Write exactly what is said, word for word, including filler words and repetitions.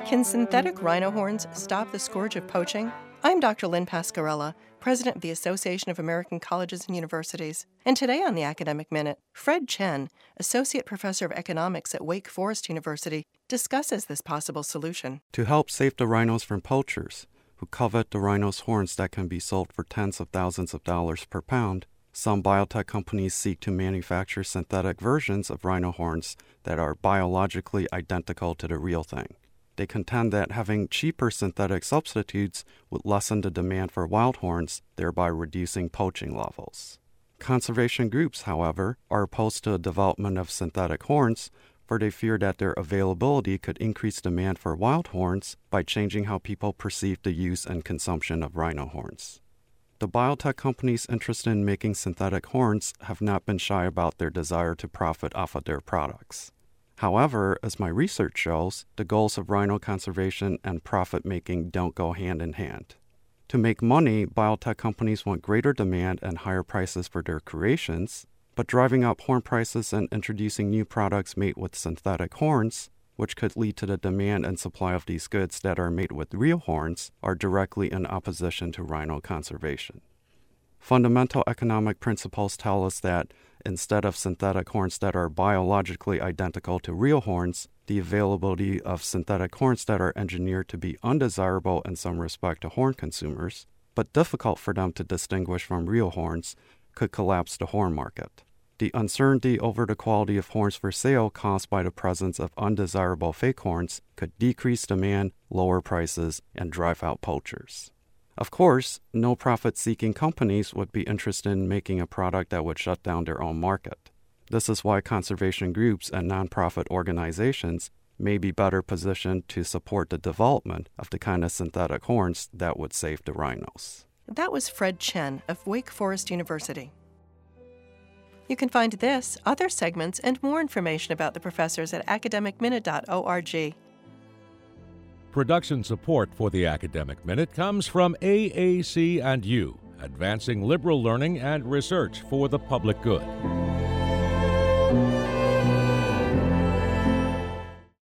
Can synthetic rhino horns stop the scourge of poaching? I'm Doctor Lynn Pascarella, President of the Association of American Colleges and Universities. And today on the Academic Minute, Fred Chen, Associate Professor of Economics at Wake Forest University, discusses this possible solution. To help save the rhinos from poachers, who covet the rhino's horns that can be sold for tens of thousands of dollars per pound, some biotech companies seek to manufacture synthetic versions of rhino horns that are biologically identical to the real thing. They contend that having cheaper synthetic substitutes would lessen the demand for wild horns, thereby reducing poaching levels. Conservation groups, however, are opposed to the development of synthetic horns, for they fear that their availability could increase demand for wild horns by changing how people perceive the use and consumption of rhino horns. The biotech companies interested in making synthetic horns have not been shy about their desire to profit off of their products. However, as my research shows, the goals of rhino conservation and profit-making don't go hand in hand. To make money, biotech companies want greater demand and higher prices for their creations, but driving up horn prices and introducing new products made with synthetic horns, which could lead to the demand and supply of these goods that are made with real horns, are directly in opposition to rhino conservation. Fundamental economic principles tell us that instead of synthetic horns that are biologically identical to real horns, the availability of synthetic horns that are engineered to be undesirable in some respect to horn consumers, but difficult for them to distinguish from real horns, could collapse the horn market. The uncertainty over the quality of horns for sale caused by the presence of undesirable fake horns could decrease demand, lower prices, and drive out poachers. Of course, no profit-seeking companies would be interested in making a product that would shut down their own market. This is why conservation groups and nonprofit organizations may be better positioned to support the development of the kind of synthetic horns that would save the rhinos. That was Fred Chen of Wake Forest University. You can find this, other segments, and more information about the professors at academic minute dot org. Production support for the Academic Minute comes from A A C and U, advancing liberal learning and research for the public good.